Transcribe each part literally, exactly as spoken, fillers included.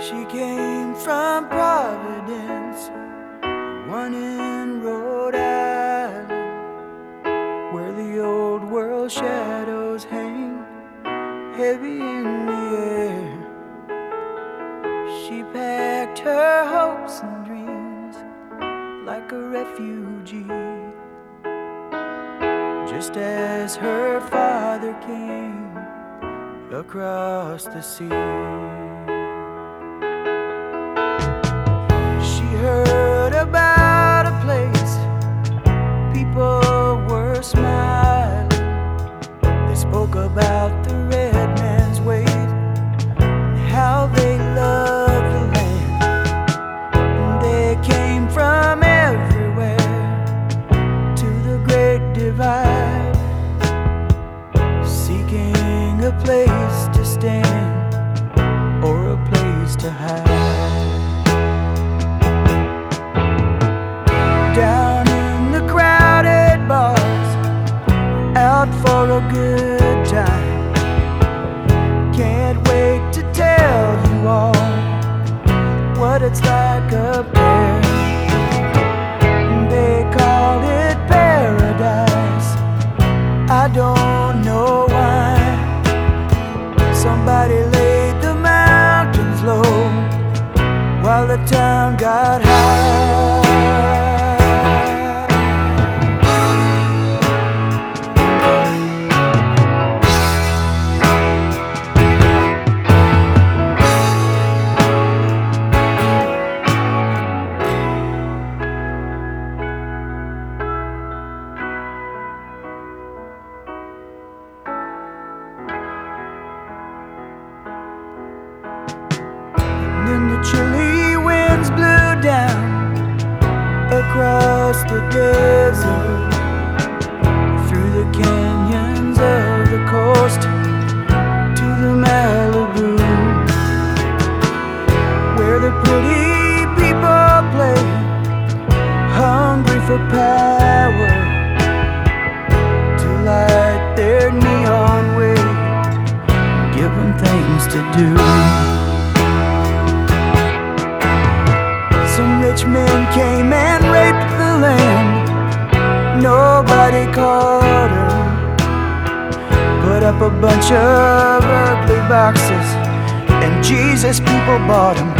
She came from Providence, one in Rhode Island, where the old world shadows hang heavy in the air. She packed her hopes and dreams like a refugee, just as her father came across the sea. She heard about a place people were smiling. They spoke about the red man's ways and how they loved the land. And they came from everywhere to the Great Divide, seeking a place to stand or a place to hide. Down in the crowded bars, out for a good time. Can't wait to tell you all what it's like up there. They call it paradise, I don't know why. Somebody laid the mountains low while the town got high. Then the chilly winds blew down across the desert, through the canyons of the coast to the Malibu, where the pretty people play, hungry for power, to light their neon way, give them things to do. Some rich men came and raped the land. Nobody caught her. Put up a bunch of ugly boxes, and Jesus people bought them.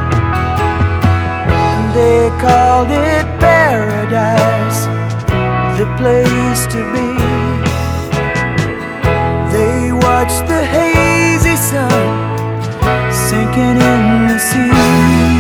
And they called it paradise, the place to be. They watched the hazy sun sinking in the sea.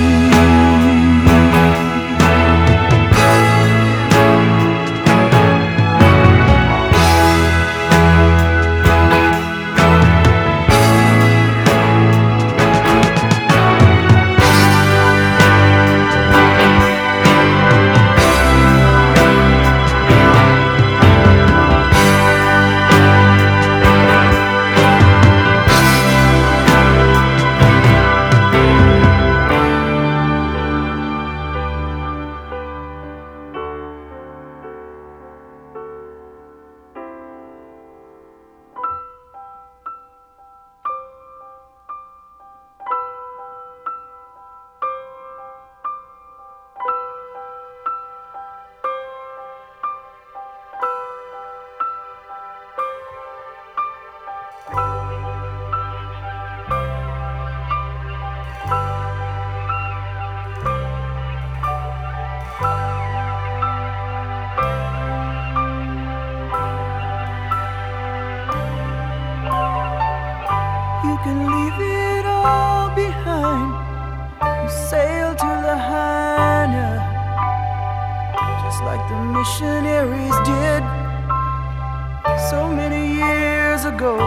You can leave it all behind and sail to Lahaina, just like the missionaries did so many years ago.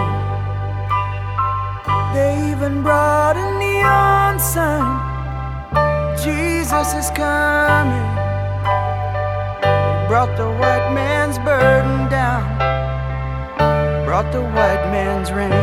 They even brought a neon sign, Jesus is coming. They brought the white man's burden down, brought the white man's rain.